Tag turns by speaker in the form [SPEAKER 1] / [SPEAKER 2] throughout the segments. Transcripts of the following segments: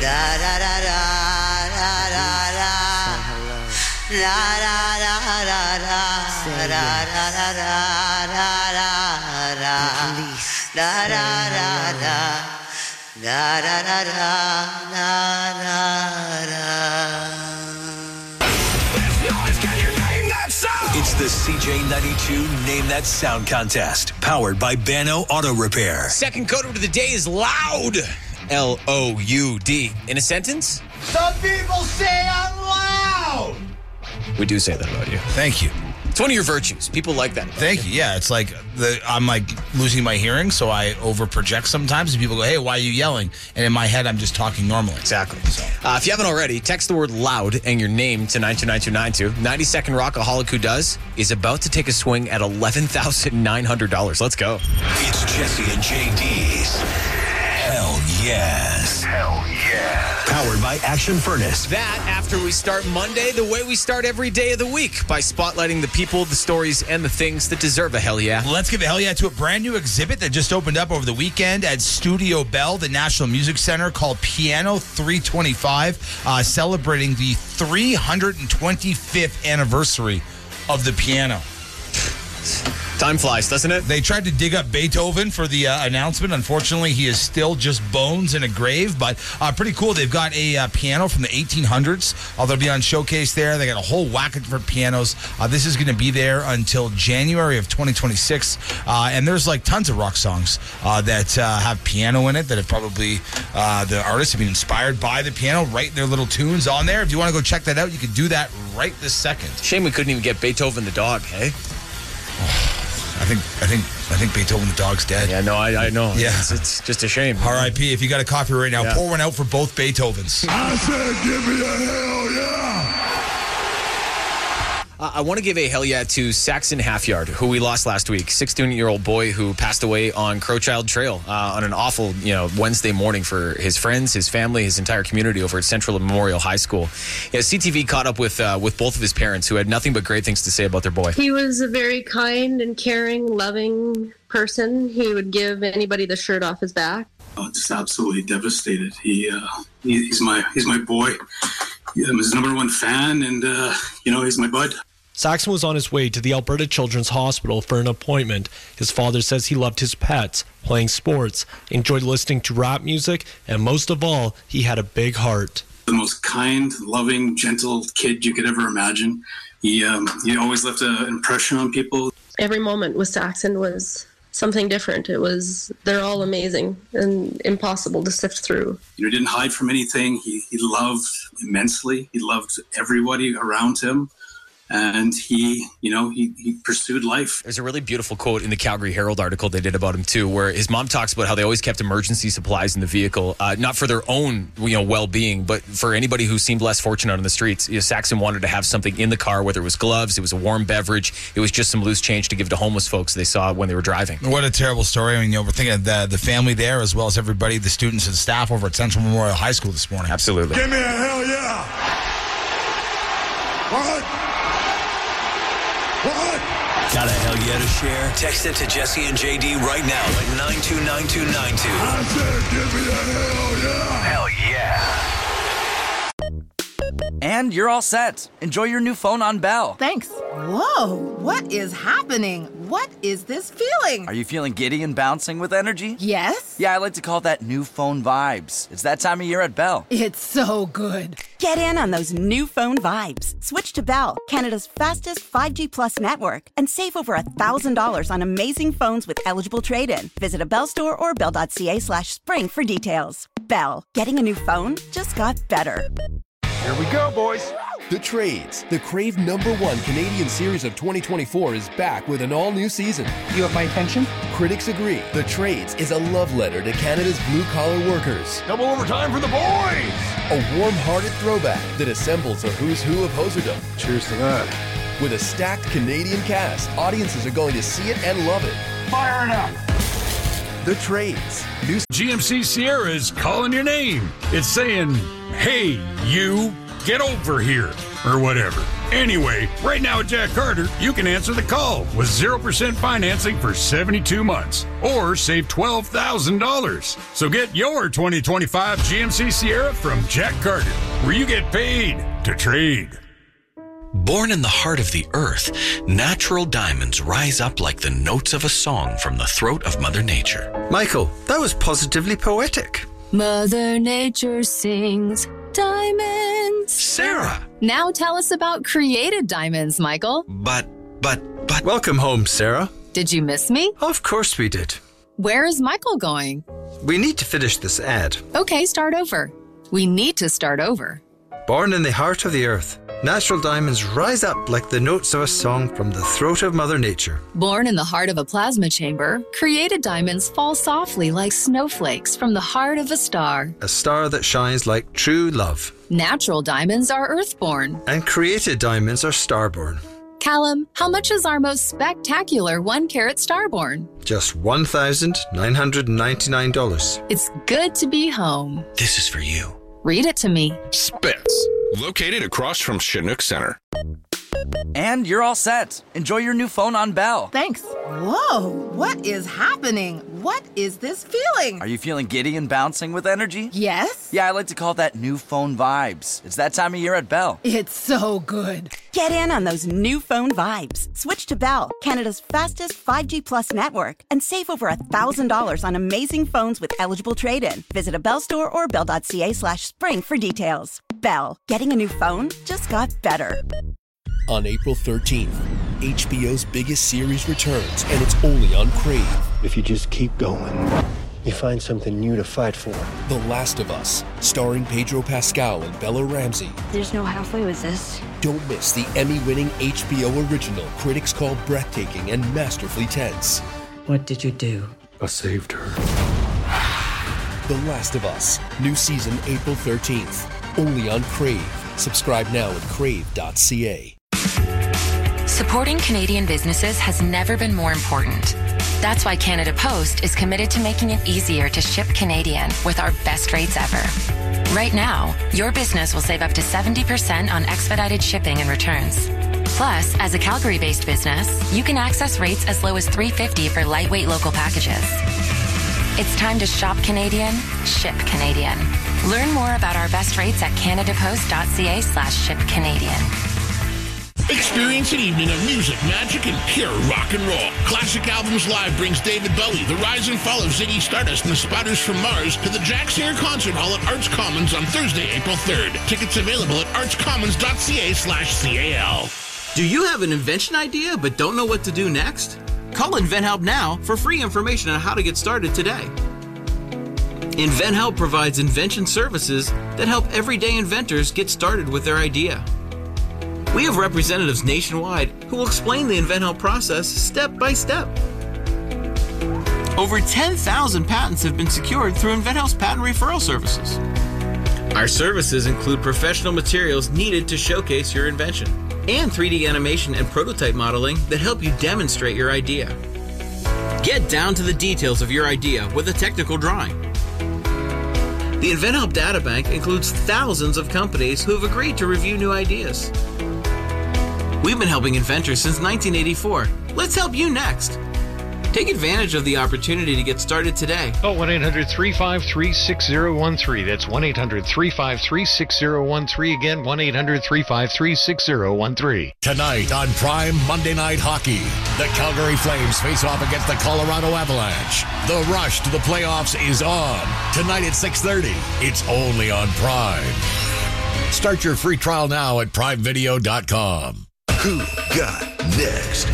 [SPEAKER 1] da da da da da da da. Da da da da da da da da da da da. Da da da da. Da da da da da da da.
[SPEAKER 2] It's the CJ92 Name That Sound Contest, powered by Bano Auto Repair.
[SPEAKER 3] Second code word of the day is loud. L-O-U-D. In a sentence?
[SPEAKER 4] Some people say I'm loud.
[SPEAKER 3] We do say that about you.
[SPEAKER 5] Thank you.
[SPEAKER 3] It's one of your virtues. People like that.
[SPEAKER 5] Thank you. Yeah, it's like I'm like losing my hearing, so I over project sometimes, and people go, "Hey, why are you yelling?" And in my head, I'm just talking normally.
[SPEAKER 3] Exactly. So, if you haven't already, text the word loud and your name to 92992. 90-second rockaholic who does is about to take a swing at $11,900. Let's go.
[SPEAKER 2] It's Jesse and JD's Hell Yes. Hell yeah. Powered by Action Furnace.
[SPEAKER 3] That after we start Monday the way we start every day of the week, by spotlighting the people, the stories, and the things that deserve a hell yeah.
[SPEAKER 5] Let's give a hell yeah to a brand new exhibit that just opened up over the weekend at Studio Bell, the National Music Center, called Piano 325, celebrating the 325th anniversary of the piano.
[SPEAKER 3] Time flies, doesn't it?
[SPEAKER 5] They tried to dig up Beethoven for the announcement. Unfortunately, he is still just bones in a grave, but pretty cool. They've got a piano from the 1800s. They'll be on showcase there. They got a whole whack of different pianos. This is going to be there until January of 2026. And there's like tons of rock songs that have piano in it that have probably, the artists have been inspired by the piano, writing their little tunes on there. If you want to go check that out, you can do that right this second.
[SPEAKER 3] Shame we couldn't even get Beethoven the dog, hey?
[SPEAKER 5] I think Beethoven the dog's dead.
[SPEAKER 3] Yeah, no, I know.
[SPEAKER 5] Yeah.
[SPEAKER 3] It's just a shame.
[SPEAKER 5] R.I.P. If you got a coffee right now, pour one out for both Beethovens.
[SPEAKER 6] I said, give me a hell yeah.
[SPEAKER 3] I want to give a hell yeah to Saxon Halfyard, who we lost last week. 16-year-old boy who passed away on Crowchild Trail on an awful, Wednesday morning for his friends, his family, his entire community over at Central Memorial High School. Yeah, CTV caught up with both of his parents, who had nothing but great things to say about their boy.
[SPEAKER 7] He was a very kind and caring, loving person. He would give anybody the shirt off his back.
[SPEAKER 8] Just absolutely devastated. He's my boy. I'm his number one fan, and he's my bud.
[SPEAKER 9] Saxon was on his way to the Alberta Children's Hospital for an appointment. His father says he loved his pets, playing sports, enjoyed listening to rap music, and most of all, he had a big heart.
[SPEAKER 8] The most kind, loving, gentle kid you could ever imagine. He always left an impression on people.
[SPEAKER 7] Every moment with Saxon was something different. They're all amazing and impossible to sift through.
[SPEAKER 8] He didn't hide from anything. He loved immensely. He loved everybody around him. And he pursued life.
[SPEAKER 3] There's a really beautiful quote in the Calgary Herald article they did about him too, where his mom talks about how they always kept emergency supplies in the vehicle, not for their own, well-being, but for anybody who seemed less fortunate on the streets. Saxon wanted to have something in the car, whether it was gloves, it was a warm beverage, it was just some loose change to give to homeless folks they saw when they were driving.
[SPEAKER 5] What a terrible story. I mean, we're thinking of the family there, as well as everybody, the students and staff over at Central Memorial High School this morning.
[SPEAKER 3] Absolutely.
[SPEAKER 6] Give me a hell yeah. What?
[SPEAKER 2] Got a hell yeah to share? Text it to Jesse and JD right now at 929292.
[SPEAKER 6] I said, give me a hell yeah.
[SPEAKER 2] Hell yeah.
[SPEAKER 10] And you're all set. Enjoy your new phone on Bell.
[SPEAKER 11] Thanks. Whoa, what is happening? What is this feeling?
[SPEAKER 10] Are you feeling giddy and bouncing with energy?
[SPEAKER 11] Yes.
[SPEAKER 10] Yeah, I like to call that new phone vibes. It's that time of year at Bell.
[SPEAKER 11] It's so good.
[SPEAKER 12] Get in on those new phone vibes. Switch to Bell, Canada's fastest 5G plus network, and save over $1,000 on amazing phones with eligible trade-in. Visit a Bell store or bell.ca/spring for details. Bell, getting a new phone just got better.
[SPEAKER 13] Here we go, boys. The Trades, the Crave #1 Canadian series of 2024 is back with an all-new season.
[SPEAKER 14] You have my attention?
[SPEAKER 13] Critics agree. The Trades is a love letter to Canada's blue-collar workers.
[SPEAKER 6] Double overtime for the boys!
[SPEAKER 13] A warm-hearted throwback that assembles a who's who of hoserdom.
[SPEAKER 6] Cheers to that.
[SPEAKER 13] With a stacked Canadian cast, audiences are going to see it and love it.
[SPEAKER 6] Fire it up!
[SPEAKER 13] The Trades. New
[SPEAKER 15] GMC Sierra is calling your name. It's saying, hey, you.
[SPEAKER 6] get over here, or whatever. Anyway, right now at Jack Carter, you can answer the call with 0% financing for 72 months or save $12,000. So get your 2025 GMC Sierra from Jack Carter, where you get paid to trade.
[SPEAKER 2] Born in the heart of the earth, natural diamonds rise up like the notes of a song from the throat of Mother Nature.
[SPEAKER 14] Michael, that was positively poetic.
[SPEAKER 15] Mother Nature sings diamonds.
[SPEAKER 2] Sarah!
[SPEAKER 15] Now tell us about created diamonds, Michael.
[SPEAKER 2] But.
[SPEAKER 14] Welcome home, Sarah.
[SPEAKER 15] Did you miss me?
[SPEAKER 14] Of course we did.
[SPEAKER 15] Where is Michael going?
[SPEAKER 14] We need to finish this ad.
[SPEAKER 15] Okay, start over. We need to start over.
[SPEAKER 14] Born in the heart of the earth, natural diamonds rise up like the notes of a song from the throat of Mother Nature.
[SPEAKER 15] Born in the heart of a plasma chamber, created diamonds fall softly like snowflakes from the heart of a star.
[SPEAKER 14] A star that shines like true love.
[SPEAKER 15] Natural diamonds are earthborn.
[SPEAKER 14] And created diamonds are starborn.
[SPEAKER 15] Callum, how much is our most spectacular 1-carat starborn?
[SPEAKER 14] Just $1,999.
[SPEAKER 15] It's good to be home.
[SPEAKER 2] This is for you.
[SPEAKER 15] Read it to me.
[SPEAKER 16] Spitz, located across from Chinook Center.
[SPEAKER 10] And you're all set. Enjoy your new phone on Bell.
[SPEAKER 11] Thanks. Whoa, what is happening? What is this feeling?
[SPEAKER 10] Are you feeling giddy and bouncing with energy?
[SPEAKER 11] Yes.
[SPEAKER 10] Yeah, I like to call that new phone vibes. It's that time of year at Bell.
[SPEAKER 11] It's so good.
[SPEAKER 12] Get in on those new phone vibes. Switch to Bell, Canada's fastest 5G Plus network, and save over $1,000 on amazing phones with eligible trade-in. Visit a Bell store or bell.ca/spring for details. Bell, getting a new phone just got better.
[SPEAKER 13] On April 13th, HBO's biggest series returns, and it's only on Crave.
[SPEAKER 17] If you just keep going, you find something new to fight for.
[SPEAKER 13] The Last of Us, starring Pedro Pascal and Bella Ramsey.
[SPEAKER 18] There's no halfway with this.
[SPEAKER 13] Don't miss the Emmy-winning HBO original critics call breathtaking and masterfully tense.
[SPEAKER 19] What did you do?
[SPEAKER 17] I saved her.
[SPEAKER 13] The Last of Us, new season April 13th, only on Crave. Subscribe now at crave.ca.
[SPEAKER 20] Supporting Canadian businesses has never been more important. That's why Canada Post is committed to making it easier to ship Canadian with our best rates ever. Right now, your business will save up to 70% on expedited shipping and returns. Plus, as a Calgary-based business, you can access rates as low as $3.50 for lightweight local packages. It's time to shop Canadian, ship Canadian. Learn more about our best rates at canadapost.ca/shipcanadian.
[SPEAKER 21] Experience an evening of music, magic, and pure rock and roll. Classic Albums Live brings David Bowie, The Rise and Fall of Ziggy Stardust, and The Spotters from Mars to the Jack Sayer Concert Hall at Arts Commons on Thursday, April 3rd. Tickets available at artscommons.ca/CAL.
[SPEAKER 22] Do you have an invention idea but don't know what to do next? Call InventHelp now for free information on how to get started today. InventHelp provides invention services that help everyday inventors get started with their idea. We have representatives nationwide who will explain the InventHelp process step by step. Over 10,000 patents have been secured through InventHelp's patent referral services. Our services include professional materials needed to showcase your invention and 3D animation and prototype modeling that help you demonstrate your idea. Get down to the details of your idea with a technical drawing. The InventHelp Databank includes thousands of companies who have agreed to review new ideas. We've been helping inventors since 1984. Let's help you next. Take advantage of the opportunity to get started today.
[SPEAKER 23] Call 1-800-353-6013. That's 1-800-353-6013. Again, 1-800-353-6013.
[SPEAKER 24] Tonight on Prime Monday Night Hockey, the Calgary Flames face off against the Colorado Avalanche. The rush to the playoffs is on. Tonight at 6:30. It's only on Prime. Start your free trial now at primevideo.com.
[SPEAKER 25] Who got next?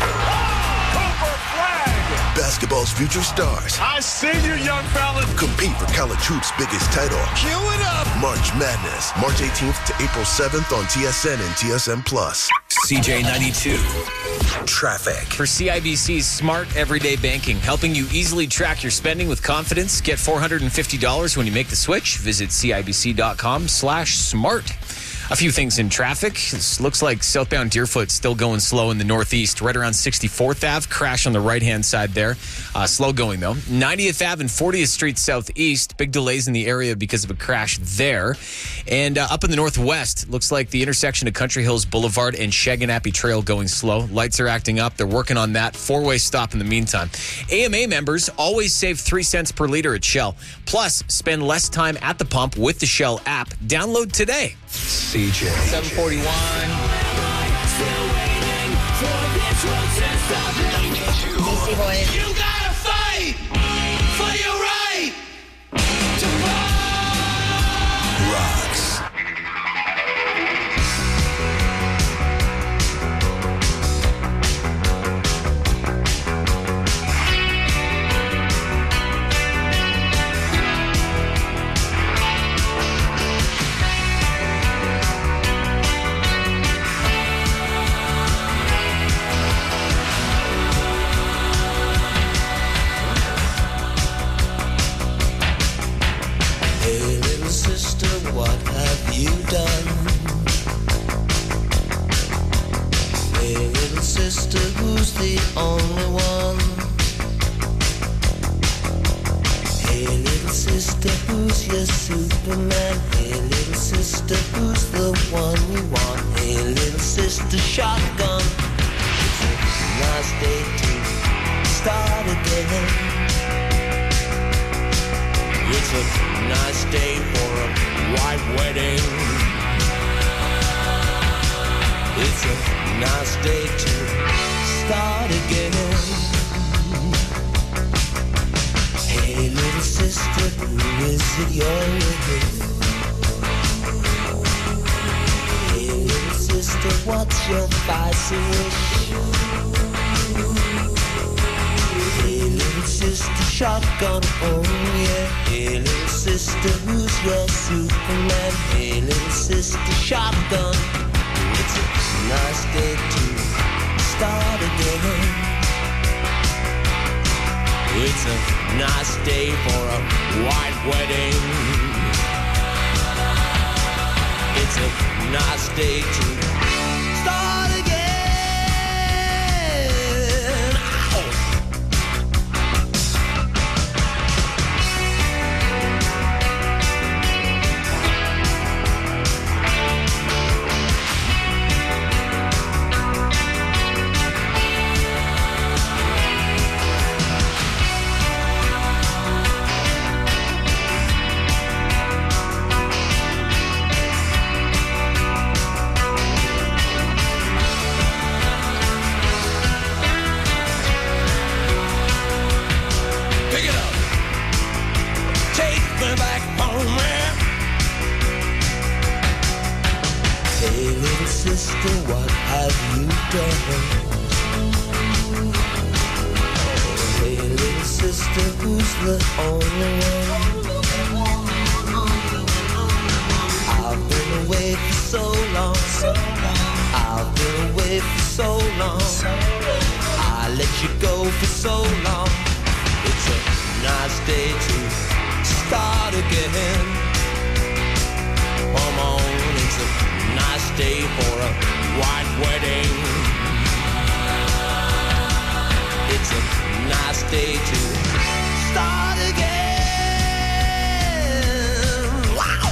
[SPEAKER 25] Basketball's future stars.
[SPEAKER 6] I see you, young fella.
[SPEAKER 25] Compete for college hoops' biggest title.
[SPEAKER 6] Cue it up.
[SPEAKER 25] March Madness, March 18th to April 7th on TSN and TSN+.
[SPEAKER 2] CJ92. Traffic.
[SPEAKER 3] For CIBC's Smart Everyday Banking, helping you easily track your spending with confidence. Get $450 when you make the switch. Visit CIBC.com/smart. A few things in traffic. This looks like southbound Deerfoot still going slow in the northeast, right around 64th Ave. Crash on the right-hand side there. Slow going, though. 90th Ave and 40th Street southeast. Big delays in the area because of a crash there. And up in the northwest, looks like the intersection of Country Hills Boulevard and Shaganappy Trail going slow. Lights are acting up. They're working on that. 4-way stop in the meantime. AMA members always save 3 cents per liter at Shell. Plus, spend less time at the pump with the Shell app. Download today.
[SPEAKER 2] CJ.
[SPEAKER 3] 741.
[SPEAKER 1] Beastie Boys.
[SPEAKER 21] You gotta fight for your right to
[SPEAKER 2] Rocks.
[SPEAKER 4] What have you done? Hey, little sister, who's the only one? Hey, little sister, who's your Superman? Hey, little sister, who's the one you want? Hey, little sister, shotgun. It's a nice day to start again. It's a nice day for a white wedding. It's a nice day to start again. Hey, little sister, who is it you're with? Hey, little sister, what's your spicy wish? Hey, little sister, shotgun, oh yeah. Hey, little sister, who's your Superman? Hey, little sister, shotgun. It's a nice day to start again. It's a nice day for a white wedding. It's a nice day to start again. Sister, what have you done? Hey, little sister, who's the only one? I've been away for so long. I've been away for so long. I let you go for so long. It's a nice day to start again. Come on, it's a nice day for a white wedding. It's a nice day to start again. Wow!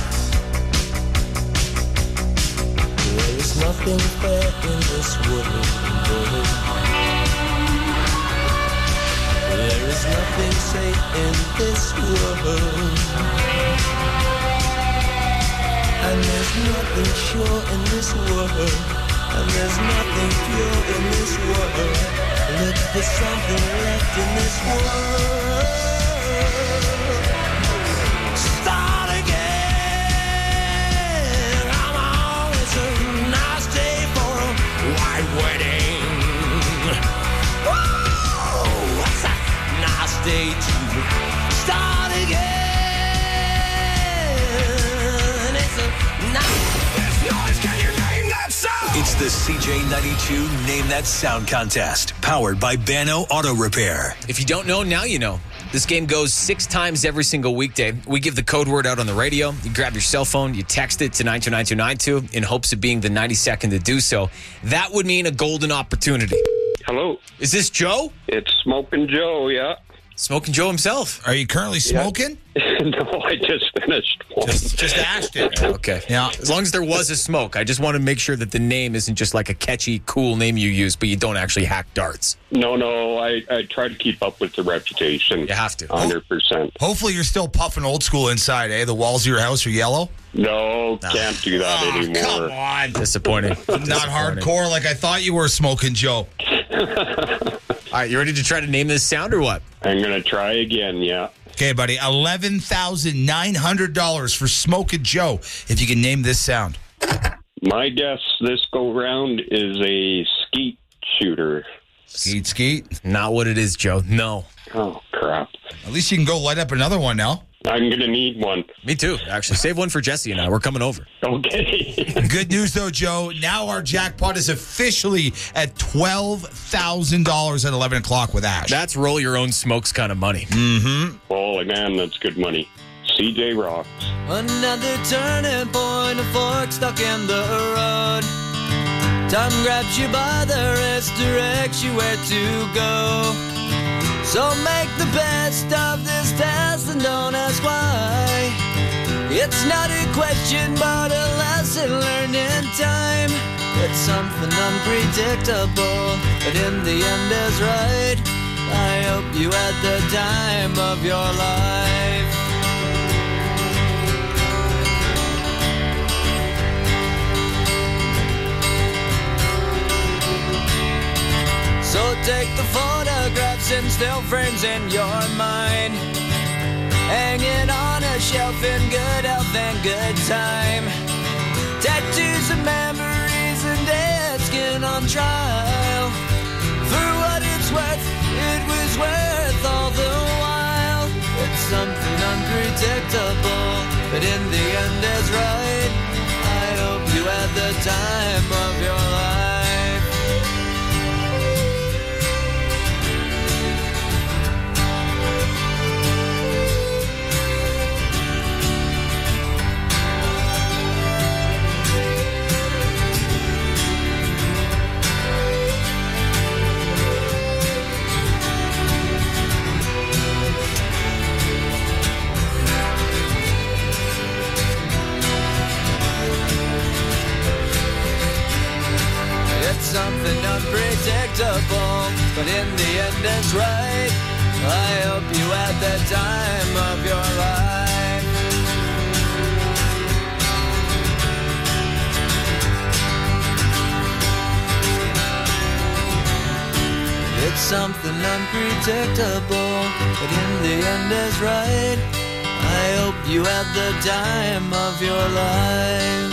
[SPEAKER 4] There is nothing fair in this world. There is nothing safe in this world. And there's nothing sure in this world. And there's nothing pure in this world. Look for something left in this world. Start again. Come on, it's a nice day for a white wedding. Whoa, it's a nice day to start again.
[SPEAKER 2] It's the CJ92 Name That Sound Contest, powered by Bano Auto Repair.
[SPEAKER 3] If you don't know, now you know. This game goes 6 times every single weekday. We give the code word out on the radio. You grab your cell phone, you text it to 92992 in hopes of being the 92nd to do so. That would mean a golden opportunity.
[SPEAKER 7] Hello.
[SPEAKER 3] Is this Joe?
[SPEAKER 7] It's Smoking Joe, yeah.
[SPEAKER 3] Smoking Joe himself.
[SPEAKER 5] Are you currently smoking?
[SPEAKER 7] No, I just finished one.
[SPEAKER 5] Just asked it.
[SPEAKER 3] Okay.
[SPEAKER 5] Yeah.
[SPEAKER 3] As long as there was a smoke, I just want to make sure that the name isn't just like a catchy, cool name you use, but you don't actually hack darts.
[SPEAKER 7] No, I try to keep up with the reputation.
[SPEAKER 3] You have to.
[SPEAKER 7] 100%.
[SPEAKER 5] Hopefully you're still puffing old school inside, eh? The walls of your house are yellow?
[SPEAKER 7] No, can't do that anymore.
[SPEAKER 5] Come on.
[SPEAKER 3] Disappointing.
[SPEAKER 5] Not hardcore like I thought you were, Smoking Joe.
[SPEAKER 3] All right, you ready to try to name this sound or what?
[SPEAKER 7] I'm going to try again, yeah.
[SPEAKER 5] Okay, buddy. $11,900 for Smoking Joe if you can name this sound.
[SPEAKER 7] My guess this go round is a skeet shooter.
[SPEAKER 5] Skeet?
[SPEAKER 3] Not what it is, Joe. No.
[SPEAKER 7] Oh, crap.
[SPEAKER 5] At least you can go light up another one now.
[SPEAKER 7] I'm going to need one.
[SPEAKER 3] Me too, actually. Save one for Jesse and I. We're coming over.
[SPEAKER 7] Okay.
[SPEAKER 5] Good news, though, Joe. Now our jackpot is officially at $12,000 at 11 o'clock with Ash.
[SPEAKER 3] That's roll your own smokes kind of money.
[SPEAKER 5] Mm-hmm.
[SPEAKER 7] Holy man, that's good money. CJ Rocks.
[SPEAKER 4] Another turning point, a fork stuck in the road. Time grabs you by the wrist, directs you where to go. So make the best of this test and don't ask why. It's not a question, but a lesson learned in time. It's something unpredictable, but in the end is right. I hope you had the time of your life. So take the photographs and still frames in your mind, hanging on a shelf in good health and good time. Tattoos and memories and dead skin on trial. For what it's worth, it was worth all the while. It's something unpredictable, but in the end is right. I hope you had the time of your life. Something unpredictable, but in the end it's right. I hope you had the time of your life. It's something unpredictable, but in the end is right. I hope you had the time of your life.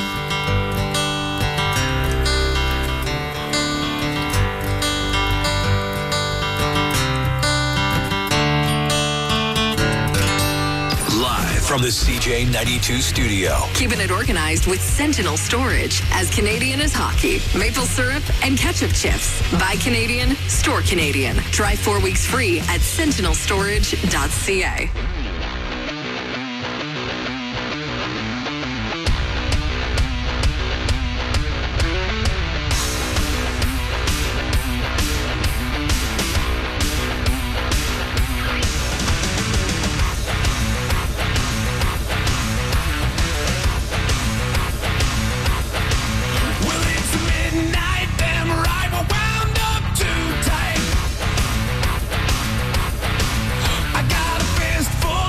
[SPEAKER 2] From the CJ92 studio.
[SPEAKER 8] Keeping it organized with Sentinel Storage. As Canadian as hockey, maple syrup, and ketchup chips. Buy Canadian, store Canadian. Try 4 weeks free at sentinelstorage.ca.
[SPEAKER 4] I got a fist full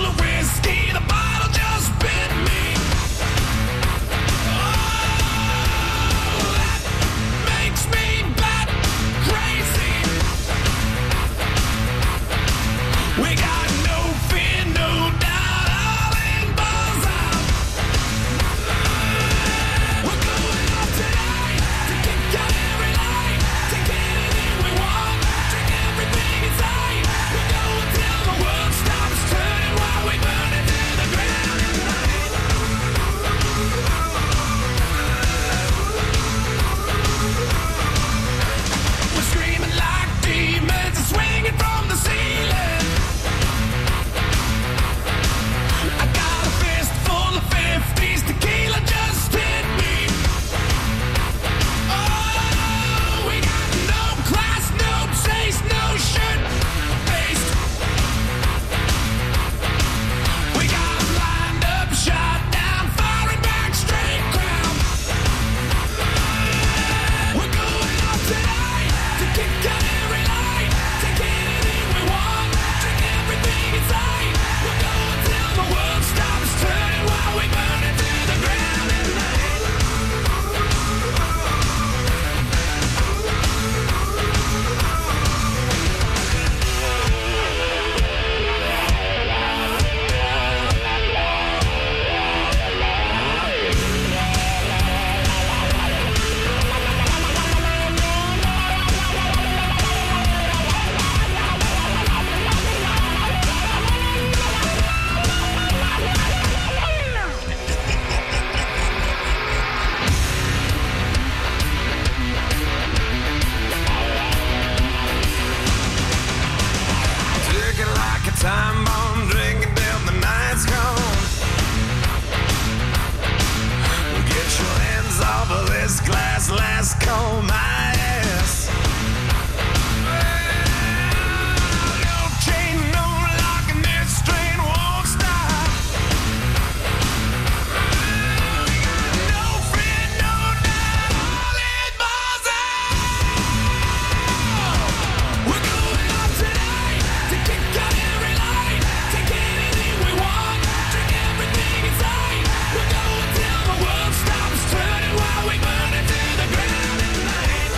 [SPEAKER 4] on my ass. No chain, no lock, and this train won't stop. No friend, no doubt, all it bars out. We're going out tonight to kick out every light, take anything we want, drink everything inside. We're going till the world stops turning while we burn it to the ground at night.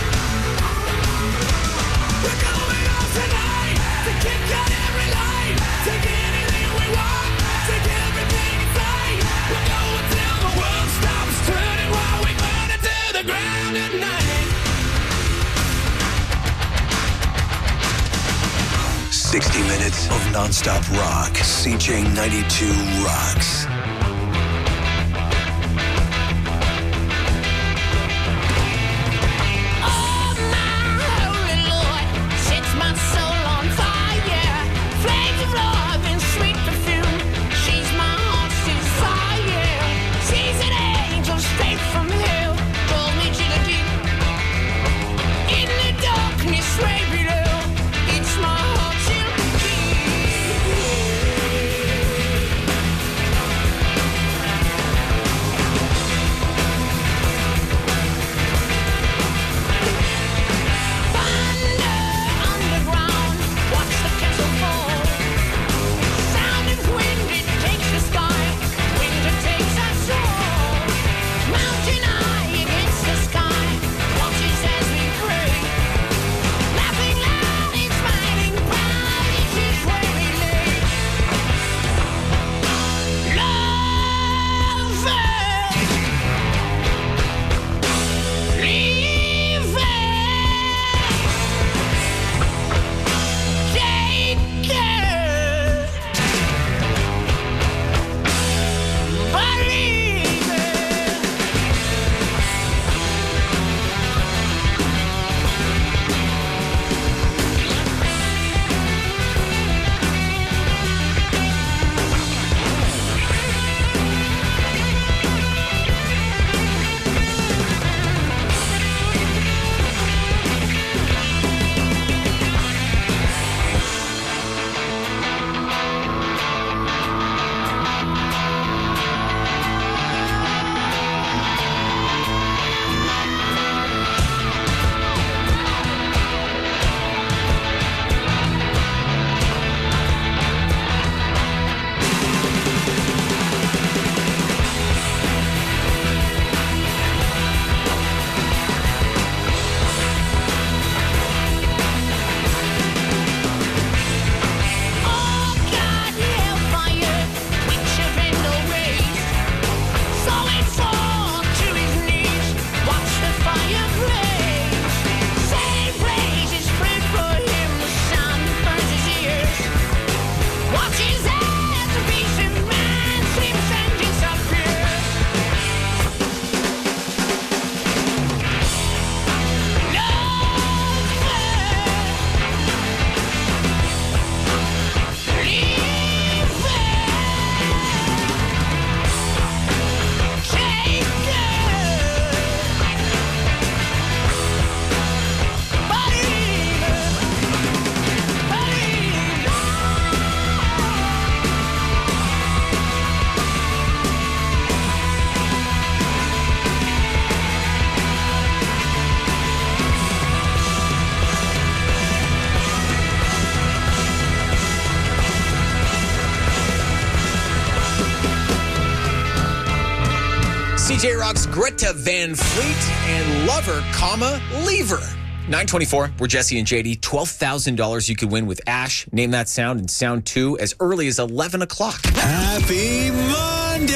[SPEAKER 4] We're going out tonight to kick out every light, take anything we want, take everything inside. We're going till the world stops turning while we burn it to the ground at night.
[SPEAKER 2] 60 minutes of nonstop rock. CJ92 rocks.
[SPEAKER 4] Oh my holy Lord, sets my soul on fire. Flames of love and sweet perfume. She's my heart's desire. She's an angel straight from hell. Pulls me to the deep. In the darkness way below, it's my heart she'll underground, watch the castle fall. Sound of wind, it takes the sky. Winter takes us all. Mountain high against the sky, watches as we pray. Laughing loud and smiling proud, this is where we lay.
[SPEAKER 3] CJ Rock's Greta Van Fleet and Lover, Lever. 924, we're Jesse and JD. $12,000 you could win with Ash. Name that sound and sound 2 as early as 11 o'clock.
[SPEAKER 2] Happy Monday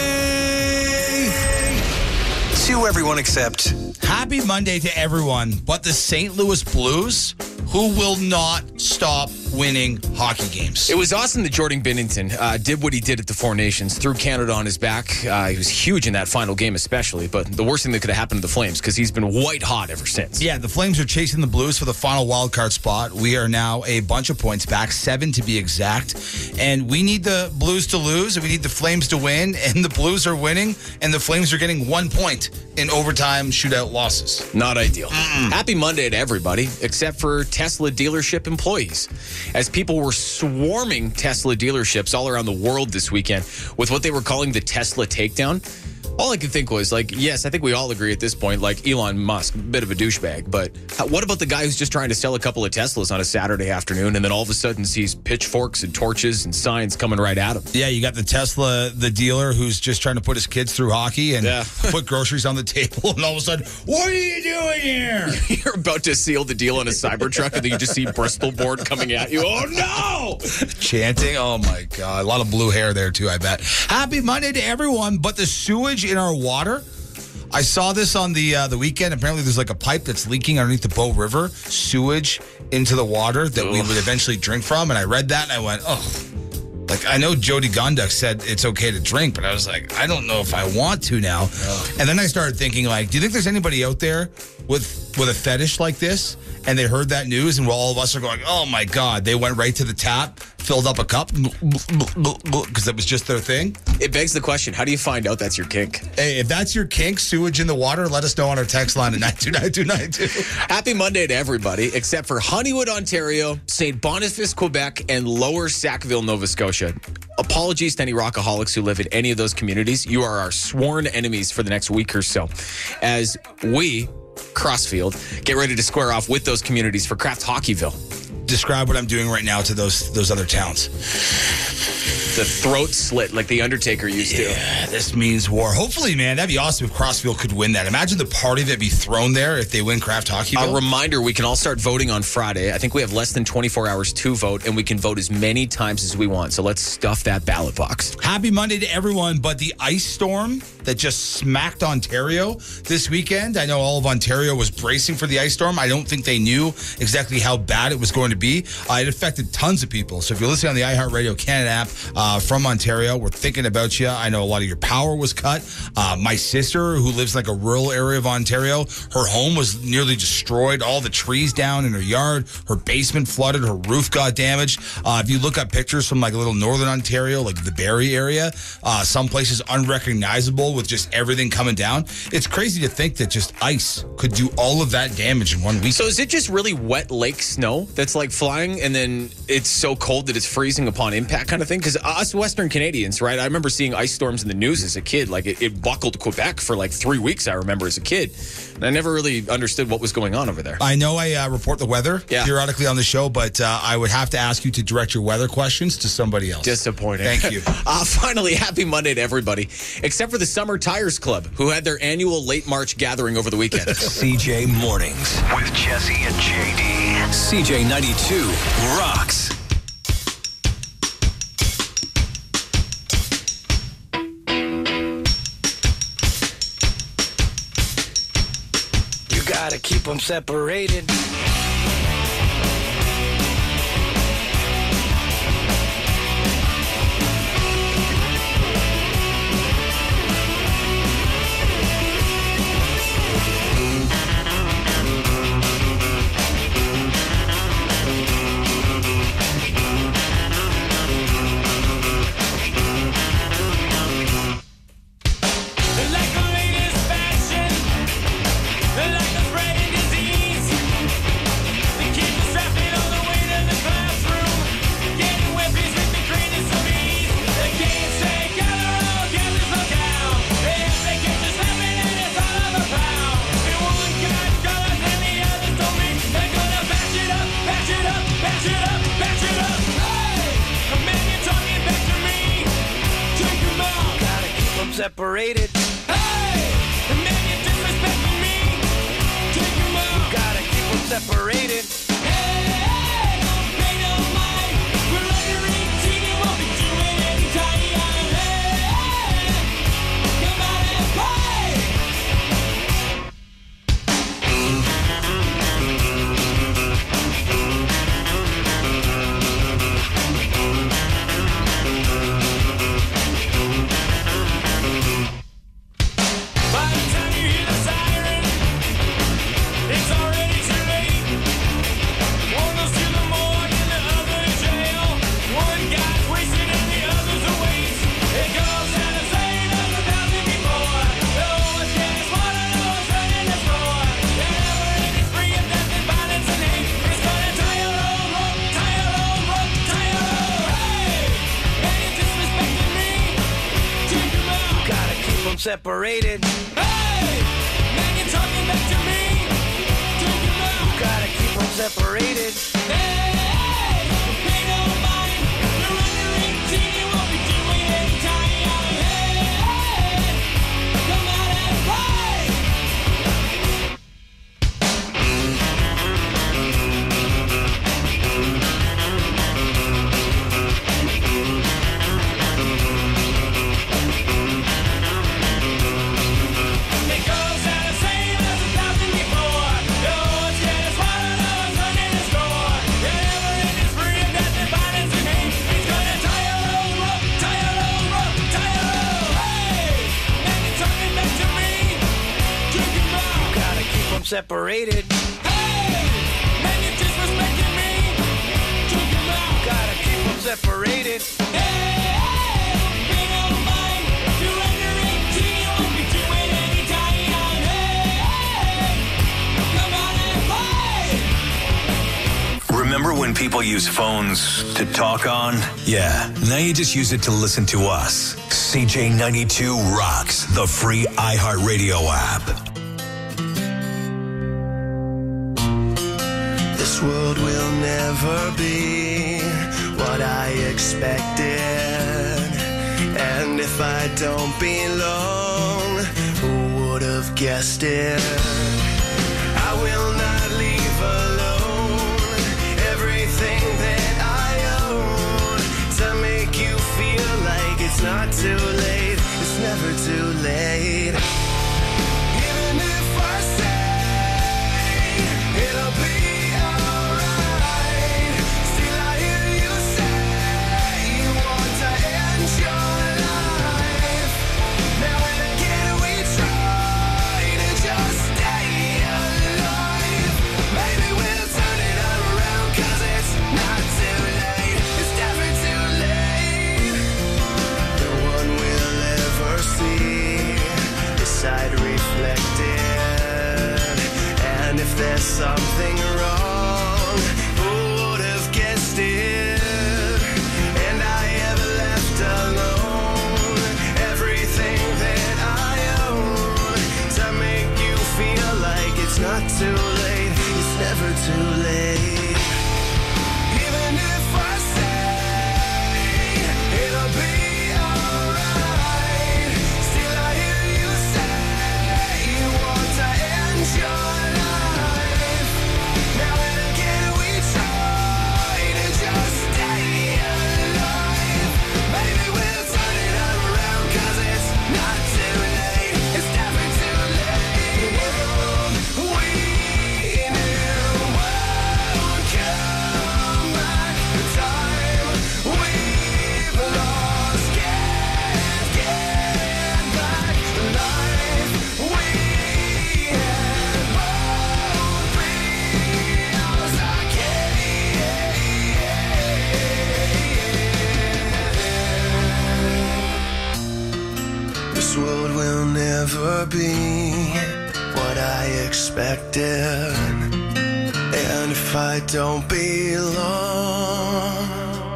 [SPEAKER 2] to everyone except...
[SPEAKER 5] Happy Monday to everyone but the St. Louis Blues, who will not stop winning hockey games.
[SPEAKER 3] It was awesome that Jordan Binnington did what he did at the Four Nations, threw Canada on his back. He was huge in that final game especially, but the worst thing that could have happened to the Flames because he's been white hot ever since.
[SPEAKER 5] Yeah, the Flames are chasing the Blues for the final wildcard spot. We are now a bunch of points back, 7 to be exact, and we need the Blues to lose, and we need the Flames to win, and the Blues are winning, and the Flames are getting 1 point in overtime shootout losses.
[SPEAKER 3] Not ideal. Happy Monday to everybody, except for Tesla dealership employees. As people were swarming Tesla dealerships all around the world this weekend with what they were calling the Tesla takedown, all I could think was, like, yes, I think we all agree at this point, like, Elon Musk, a bit of a douchebag, but what about the guy who's just trying to sell a couple of Teslas on a Saturday afternoon and then all of a sudden sees pitchforks and torches and signs coming right at him?
[SPEAKER 5] Yeah, you got the Tesla, the dealer who's just trying to put his kids through hockey and put groceries on the table, and all of a sudden, what are you doing here?
[SPEAKER 3] You're about to seal the deal on a Cybertruck, and then you just see Bristol board coming at you. Oh, no!
[SPEAKER 5] Chanting. Oh, my God. A lot of blue hair there, too, I bet. Happy Monday to everyone, but the sewage in our water, I saw this on the weekend. Apparently there's like a pipe that's leaking underneath the Bow River, sewage into the water that we would eventually drink from, and I read that and I went, oh. Like, I know Jody Gonduk said it's okay to drink, but I was like, I don't know if I want to now. And then I started thinking, like, do you think there's anybody out there with a fetish like this? And they heard that news, and all of us are going, oh, my God. They went right to the tap, filled up a cup, because it was just their thing.
[SPEAKER 3] It begs the question, how do you find out that's your kink?
[SPEAKER 5] Hey, if that's your kink, sewage in the water, let us know on our text line at 929-292.
[SPEAKER 3] Happy Monday to everybody, except for Honeywood, Ontario, St. Boniface, Quebec, and Lower Sackville, Nova Scotia. Apologies to any rockaholics who live in any of those communities. You are our sworn enemies for the next week or so. As we, Crossfield, get ready to square off with those communities for Kraft Hockeyville.
[SPEAKER 5] Describe what I'm doing right now to those other towns.
[SPEAKER 3] The throat slit like the Undertaker used to.
[SPEAKER 5] Yeah, this means war. Hopefully, man, that'd be awesome if Crossfield could win that. Imagine the party that'd be thrown there if they win Kraft Hockeyville.
[SPEAKER 3] A reminder, we can all start voting on Friday. I think we have less than 24 hours to vote, and we can vote as many times as we want. So let's stuff that ballot box.
[SPEAKER 5] Happy Monday to everyone, but the ice storm that just smacked Ontario this weekend, I know all of Ontario was bracing for the ice storm. I don't think they knew exactly how bad it was going to be. It affected tons of people. So if you're listening on the iHeartRadio Canada app from Ontario, we're thinking about you. I know a lot of your power was cut. My sister, who lives in like a rural area of Ontario, her home was nearly destroyed. All the trees down in her yard. Her basement flooded. Her roof got damaged. If you look up pictures from like a little northern Ontario, like the Barrie area, some places unrecognizable with just everything coming down. It's crazy to think that just ice could do all of that damage in 1 week.
[SPEAKER 3] So is it just really wet lake snow that's like flying and then it's so cold that it's freezing upon impact kind of thing? Because us Western Canadians, right? I remember seeing ice storms in the news as a kid. Like it buckled Quebec for like 3 weeks, I remember as a kid. And I never really understood what was going on over there.
[SPEAKER 5] I know I report the weather periodically on the show, but I would have to ask you to direct your weather questions to somebody else.
[SPEAKER 3] Disappointing.
[SPEAKER 5] Thank you.
[SPEAKER 3] Finally, happy Monday to everybody, except for the Summer Tires Club, who had their annual late March gathering over the weekend.
[SPEAKER 2] CJ Mornings with Jesse and JD. CJ 92 rocks.
[SPEAKER 4] You gotta keep them separated. Separated. Hey! The man you disrespecting me. Take him out. You gotta keep them separated. Hey, don't pay no mind. We're luxury cheating, won't be doing any tiny hey, come out and play. separated. Hey, man, you're talking back to me. You gotta keep them separated. Hey, pay no mind. You're under 18, you won't be doing any time. Hey, come out and play. Separated. Hey, man, you're disrespecting me. Took him out. Gotta keep them separated. Hey, pay no mind. You're under 18, you won't be doing any time. Hey, come on and play.
[SPEAKER 2] Remember when people use phones to talk on? Yeah, now you just use it to listen to us. CJ92 rocks the free iHeartRadio app.
[SPEAKER 4] This world will never be what I expected. And if I don't belong, who would have guessed it? I will not leave alone everything that I own to make you feel like it's not too late. It's never too late. Even if I say it'll be there's something wrong, who would have guessed it? And I have left alone everything that I own to make you feel like it's not too late. It's never too late. Even if I say it'll be alright, still I hear you say you want to end your never be what I expected. And if I don't belong,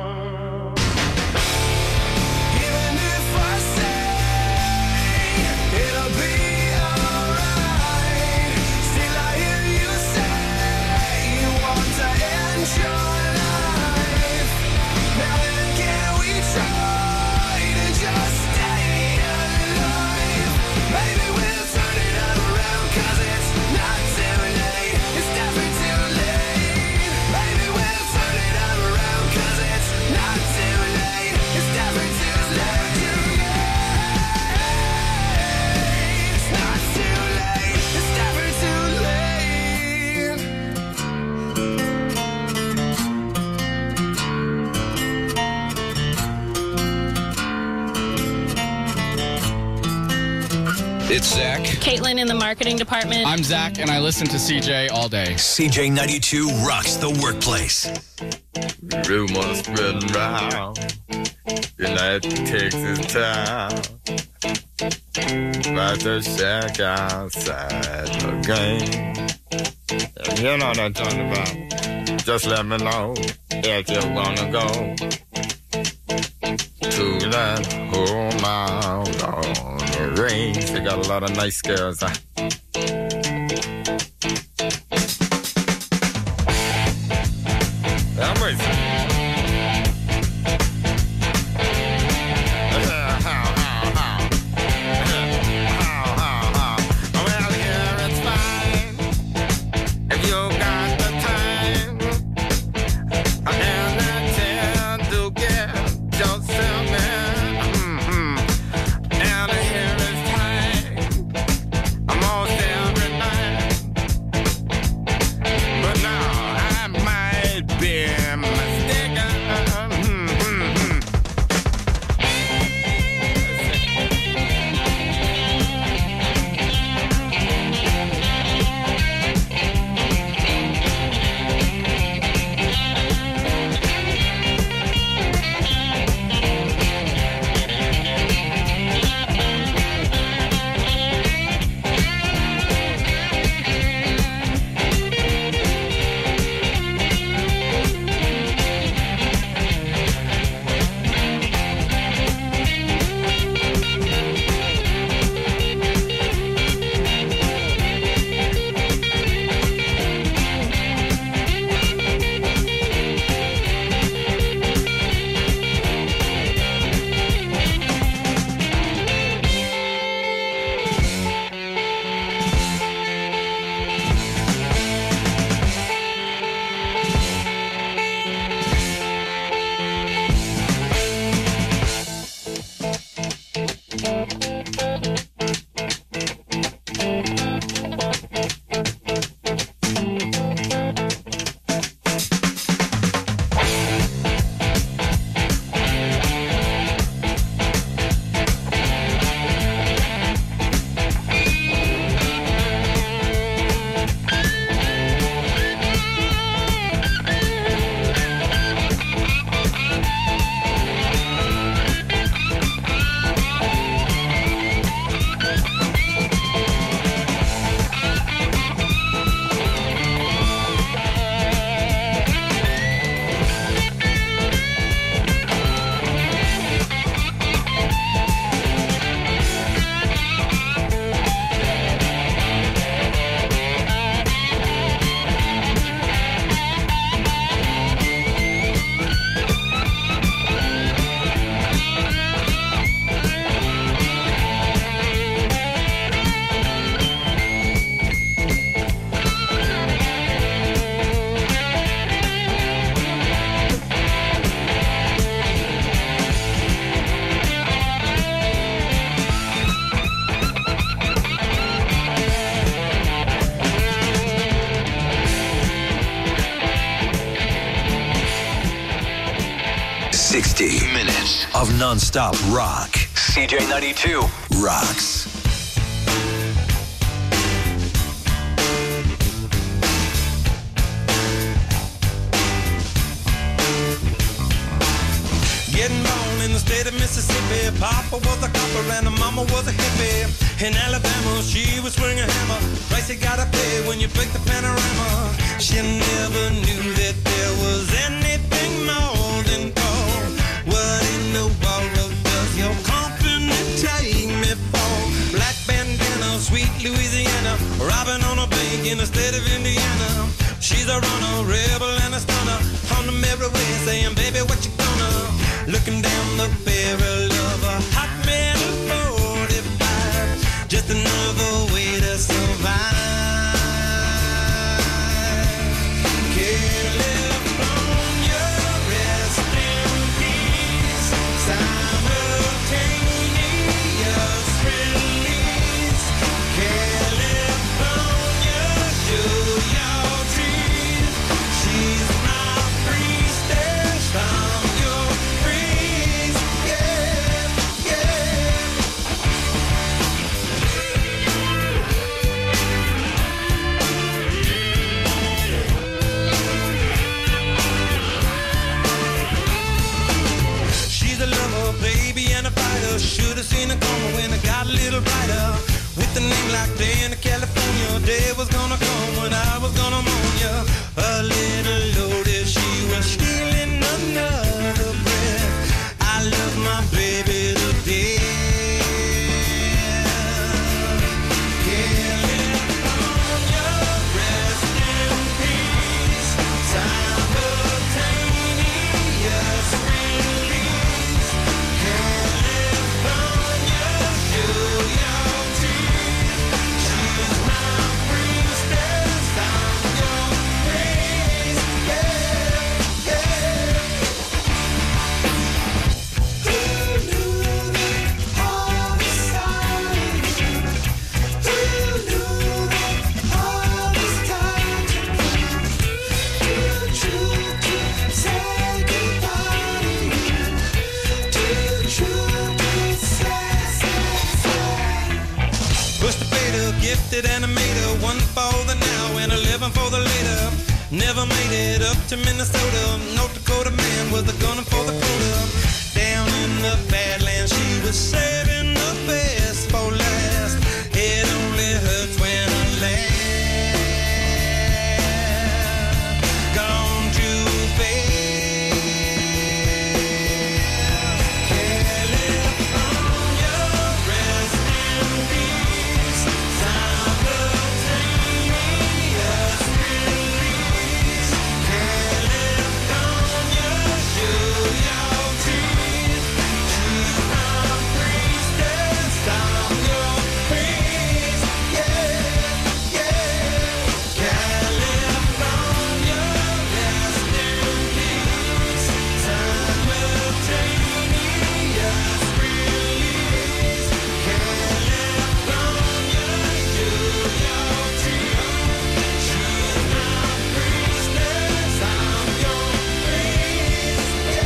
[SPEAKER 4] even if I say it'll be alright, still I hear you say you want to end your life. Now then can we try to just stay alive? Maybe we'll turn it around, 'cause it's not too late. It's never too late. Maybe we'll turn it around, 'cause it's not too late. It's never too late. It's not too late. It's never too late.
[SPEAKER 9] It's Zach.
[SPEAKER 14] Caitlin in the marketing department.
[SPEAKER 9] I'm Zach, and I listen to CJ all day.
[SPEAKER 2] CJ92 rocks the workplace.
[SPEAKER 15] Rumors spreading round United Texas town about to shack outside the game. And you know what I'm talking about. Just let me know if you wanna go to that home out on the range. got a lot of nice girls.
[SPEAKER 2] Of non-stop rock. CJ92 rocks.
[SPEAKER 4] Getting born in the state of Mississippi. Papa was a copper and the mama was a hippie. In Alabama, she was swinging a hammer. Price you gotta pay when you break the panorama. She never knew that there was anything more than gold. What in the world does your company take me for? Black bandana, sweet Louisiana, robbing on a bank in the state of Indiana. She's a runner, rebel and a stunner. On the merry way saying, baby, what you gonna? Looking down the barrel of a hot metal 45. Just another way to survive. California, rest in peace. Simultaneous release. California, show your teeth. She's my priestess. I'm your priest. Yeah, yeah. She's a lover, baby, and a fighter. Should've seen her coming when it got a little brighter. With a name like Day in California, day was gonna come when I was gonna mourn ya. A little loaded, she was stealing another breath. I love my baby to death.
[SPEAKER 10] Pushed the fader, gifted animator, one for the now and 11 for the later. Never made it up to Minnesota. North Dakota man was a gunner for the quota. Down in the Badlands, she was saving the best for last. It only hurts when I laugh. Gone too fast. California, rest in peace. Simultaneous release. California, show your teeth. Choose my priestess, stop your peace. Yeah, yeah. California, rest in peace. Simultaneous release. California, show your teeth. Choose my priestess, I'm your priest.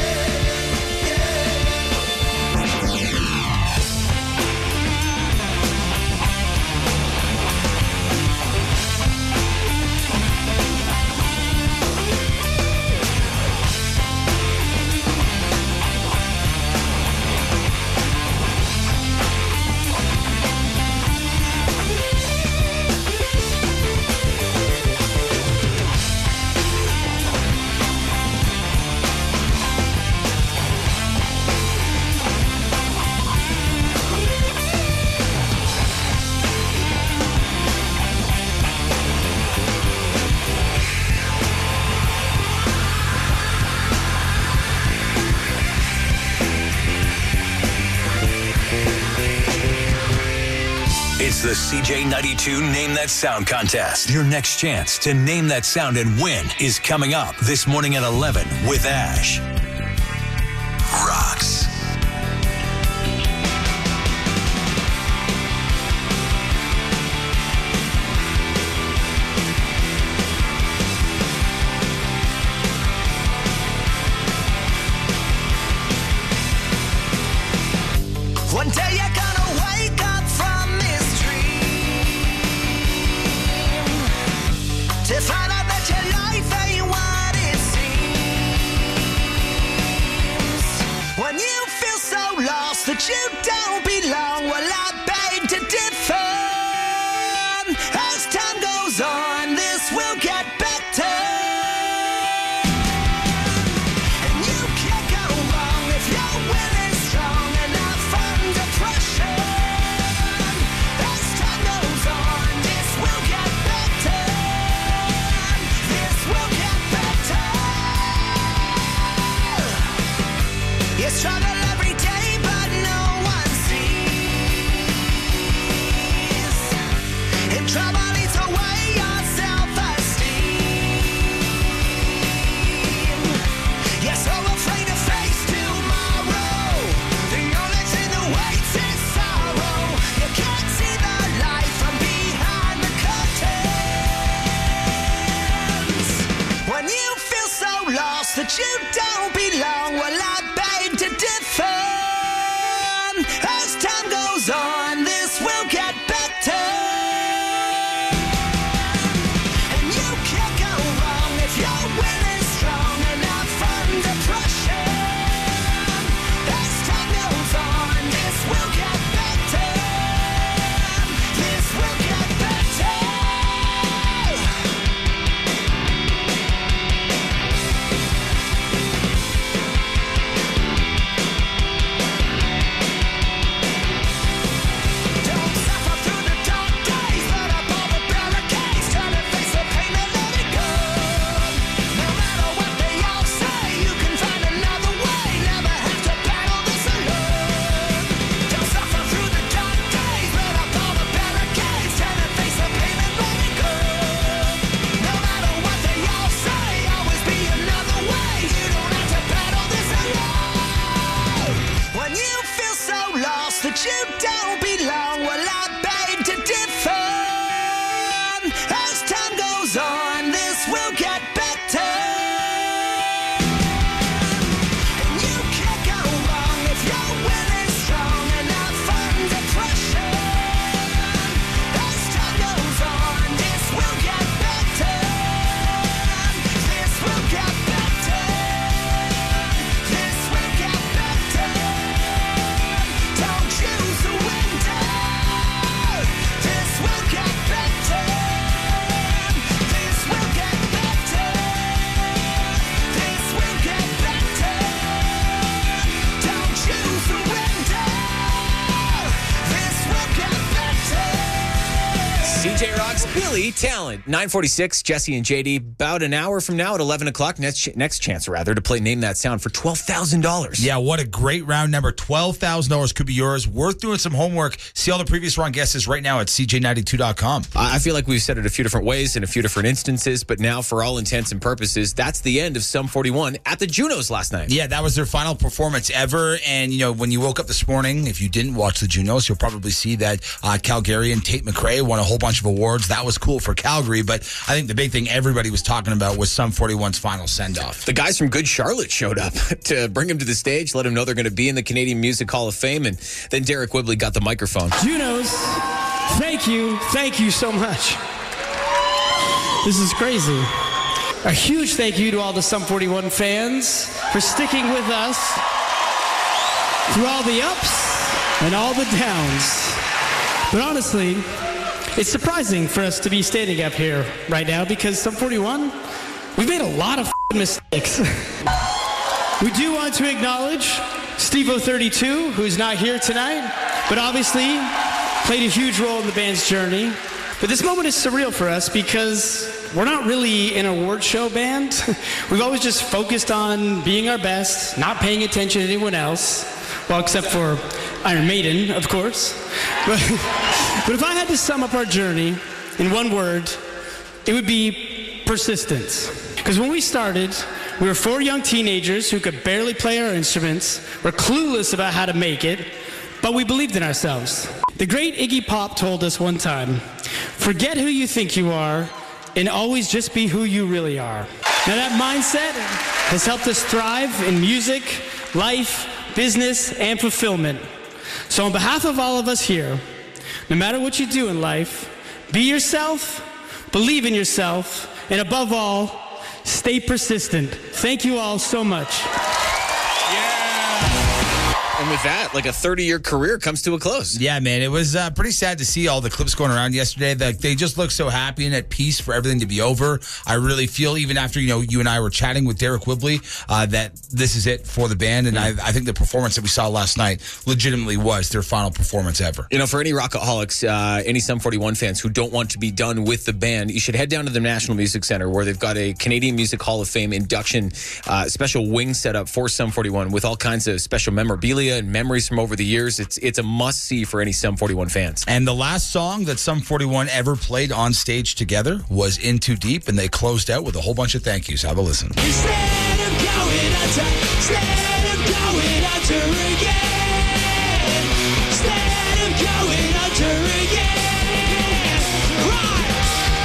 [SPEAKER 2] It's the CJ92 Name That Sound contest. Your next chance to name that sound and win is coming up this morning at 11 with Ash. Rocks.
[SPEAKER 4] One day you're gonna wake up from this dream to find out that your life ain't what it seems. When you feel so lost that you don't belong, well, I beg to differ. As time goes on, this will get better. And you can't go wrong if your will is strong enough under pressure. As time goes on, this will get better. This will get better. You struggle every day, but no one sees. And trouble eats away your self-esteem. You're so afraid to face tomorrow. The only thing that waits is sorrow. You can't see the light from behind the curtains. When you feel so lost that you don't belong, well, I beg to differ. As time goes on, this will get better.
[SPEAKER 3] CJ Rocks, Billy Talent. 9:46, Jesse and JD. About an hour from now at 11 o'clock, next chance to play Name That Sound for $12,000.
[SPEAKER 5] Yeah, what a great round number. $12,000 could be yours. Worth doing some homework. See all the previous round guesses right now at CJ92.com.
[SPEAKER 3] I feel like we've said it a few different ways in a few different instances, but now for all intents and purposes, that's the end of Sum 41 at the Junos last night.
[SPEAKER 5] Yeah, that was their final performance ever. And, when you woke up this morning, if you didn't watch the Junos, you'll probably see that Calgarian Tate McRae won a whole bunch of awards. That was cool for Calgary, but I think the big thing everybody was talking about was Sum 41's final send-off.
[SPEAKER 3] The guys from Good Charlotte showed up to bring him to the stage, let him know they're going to be in the Canadian Music Hall of Fame, and then Derek Whibley got the microphone.
[SPEAKER 11] Junos, thank you so much. This is crazy. A huge thank you to all the Sum 41 fans for sticking with us through all the ups and all the downs. But honestly, it's surprising for us to be standing up here right now because Sum 41, we've made a lot of mistakes. We do want to acknowledge Steve-O32, who's not here tonight, but obviously played a huge role in the band's journey. But this moment is surreal for us because we're not really an award show band. We've always just focused on being our best, not paying attention to anyone else. Well, except for Iron Maiden, of course. But if I had to sum up our journey in one word, it would be persistence. Because when we started, we were 4 young teenagers who could barely play our instruments, were clueless about how to make it, but we believed in ourselves. The great Iggy Pop told us one time, forget who you think you are and always just be who you really are. Now that mindset has helped us thrive in music, life, business, and fulfillment. So on behalf of all of us here, no matter what you do in life, be yourself, believe in yourself, and above all, stay persistent. Thank you all so much.
[SPEAKER 3] And with that, like a 30-year career comes to a close.
[SPEAKER 5] Yeah, man, it was pretty sad to see all the clips going around yesterday. They just look so happy and at peace for everything to be over. I really feel, even after you and I were chatting with Derek Whibley, that this is it for the band. And I think the performance that we saw last night legitimately was their final performance ever.
[SPEAKER 3] For any rockaholics, any Sum 41 fans who don't want to be done with the band, you should head down to the National Music Center where they've got a Canadian Music Hall of Fame induction special wing set up for Sum 41 with all kinds of special memorabilia and memories from over the years. It's a must-see for any Sum 41 fans.
[SPEAKER 5] And the last song that Sum 41 ever played on stage together was In Too Deep, and they closed out with a whole bunch of thank yous. Have a listen.
[SPEAKER 4] Instead of going under again, instead of going under again, right.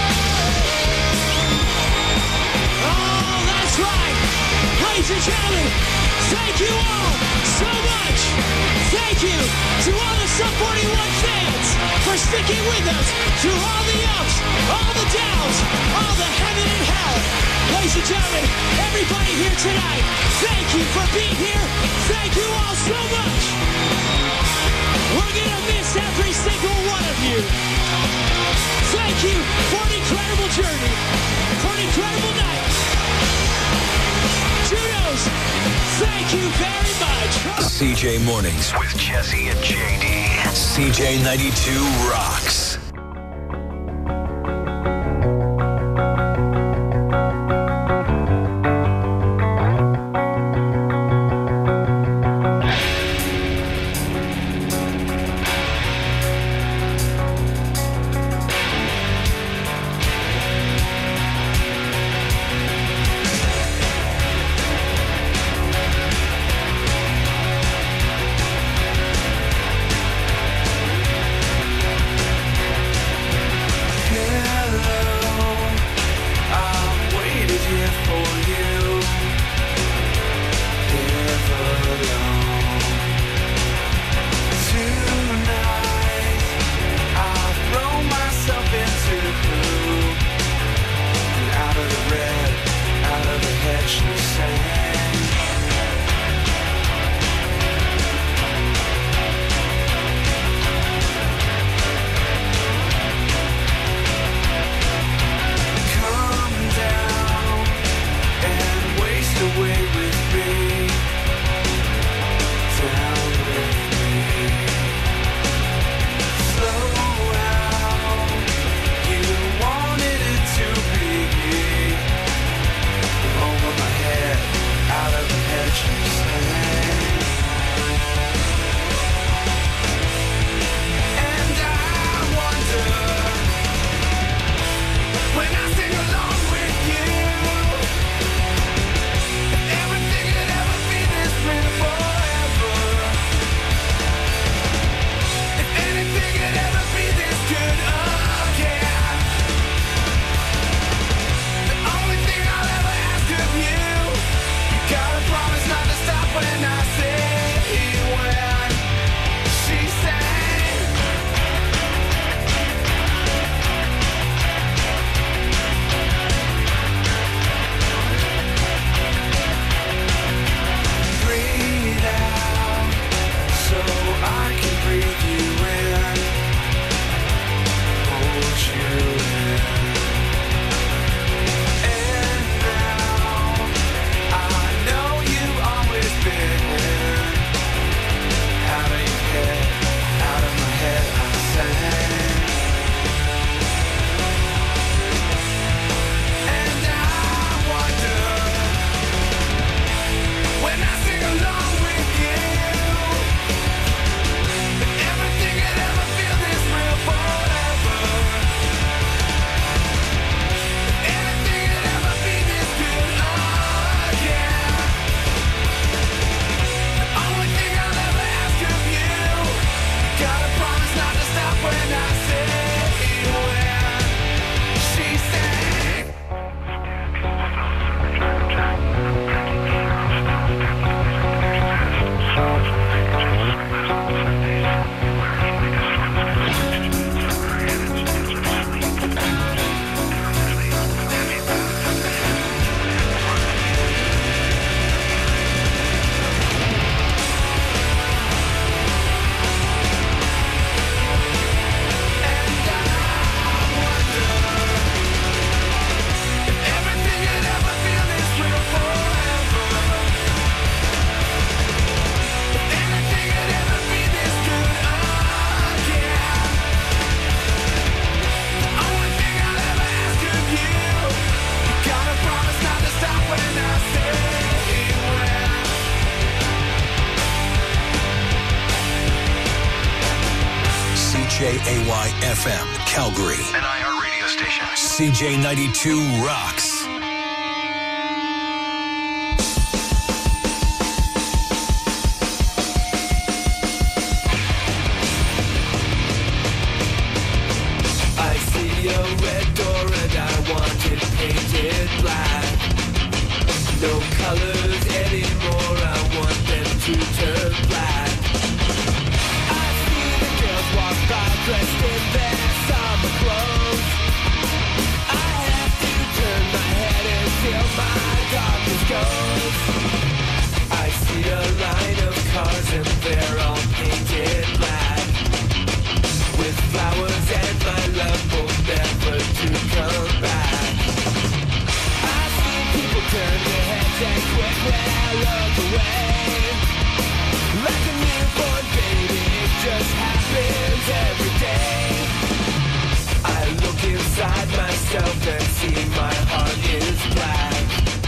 [SPEAKER 4] Oh, that's right. Ladies and gentlemen, thank you all so much. Thank you to all the Sum 41 fans for sticking with us through all the ups, all the downs, all the heaven and hell. Ladies and gentlemen, everybody here tonight, thank you for being here. Thank you all so much. We're going to miss every single one of you. Thank you for an incredible journey, for an incredible night. Junos, thank you very much.
[SPEAKER 2] CJ Mornings with Jesse and JD. CJ 92 rocks. KAYFM, Calgary. An iHeart radio station. CJ92 rocks.
[SPEAKER 4] I see a red door and I want it painted black. No colors anymore, I want them to turn black. I see the girls walk by dressed in their summer clothes. I have to turn my head until my darkness goes. I see a line of cars and they're all painted black, with flowers and my love both never to come back. I see people turn their heads and quickly look away, like a newborn baby, it just happens every day. I look inside myself and see my heart is black.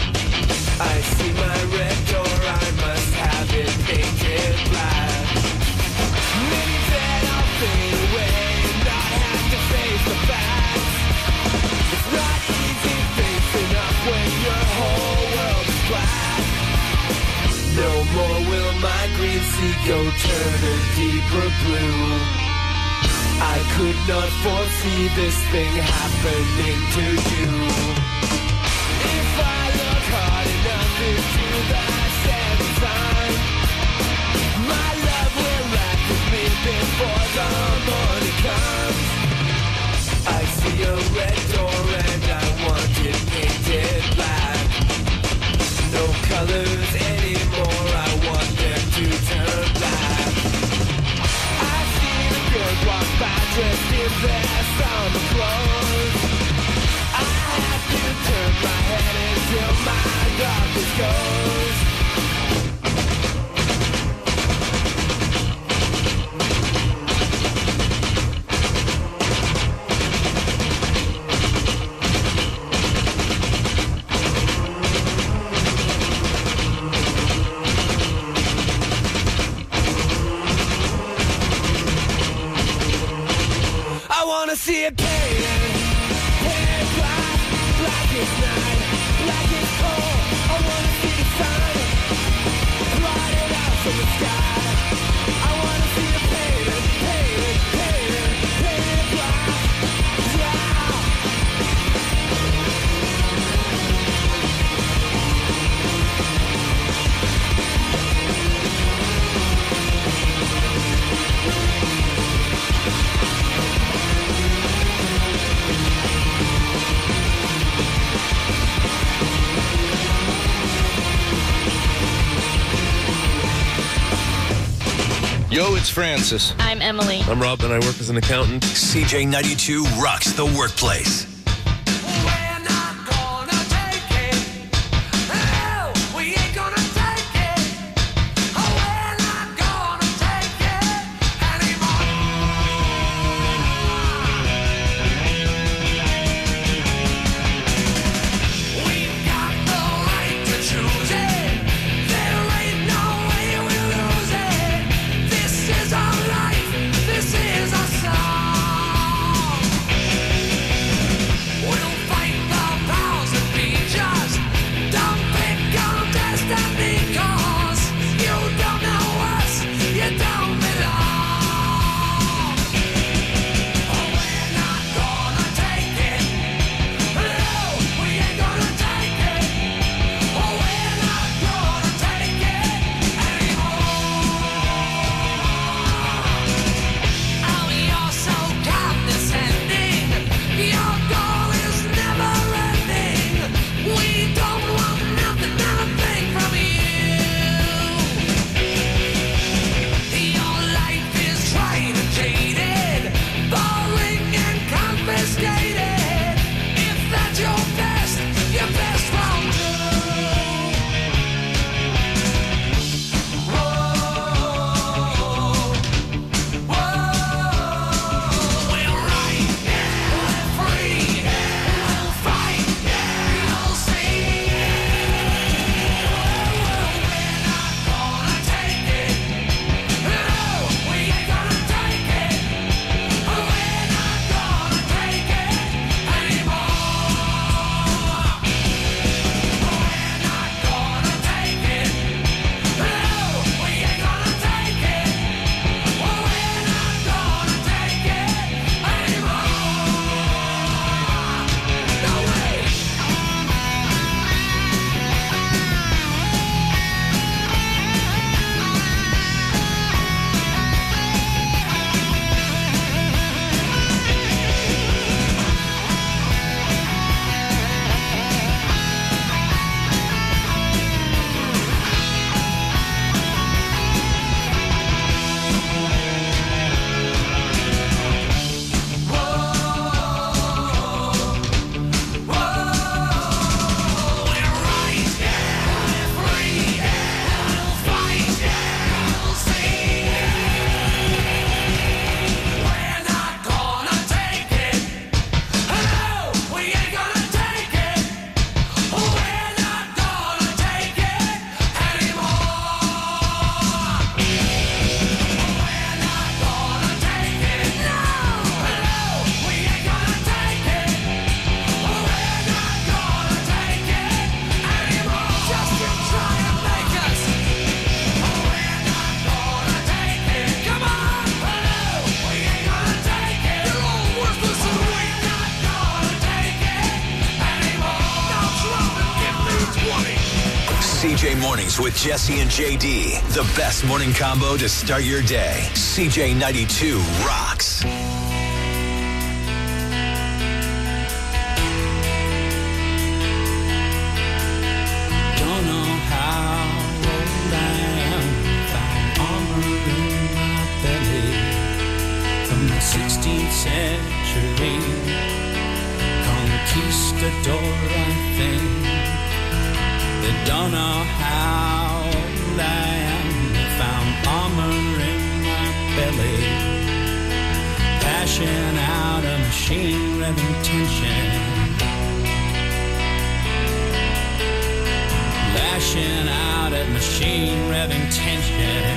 [SPEAKER 4] I see my red door, I must have it painted black. Maybe then I'll fade away and not have to face the facts. It's not easy facing up when your whole world is black. No more will my green sea go turn a deeper blue. I could not foresee this thing happening to you. If I look hard enough into the setting sun, my love will laugh with me before the morning comes. I see a red door and I want it painted black. No colors anymore, I want them to turn black. I see the girls walk by dressed in their summer clothes. I have to turn my head until my darkness goes. I wanna see it painted, painted black, black as night, black as coal. I wanna see the sun, blotted out from the sky. I wanna see it painted, painted, painted, painted black, yeah.
[SPEAKER 12] Yo, it's Francis.
[SPEAKER 14] I'm Emily.
[SPEAKER 12] I'm Rob, and I work as an accountant.
[SPEAKER 2] CJ92 rocks the workplace. CJ Mornings with Jesse and JD. The best morning combo to start your day. CJ 92 rocks.
[SPEAKER 4] Don't know how old I am. Found armor in my belly from the 16th century. Conquistador, I think. They don't know how old I am. They found armor in my belly. Passion out of machine revving tension. Lashing out at machine revving tension.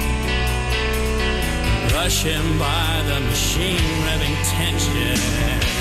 [SPEAKER 4] Rushing by the machine revving tension.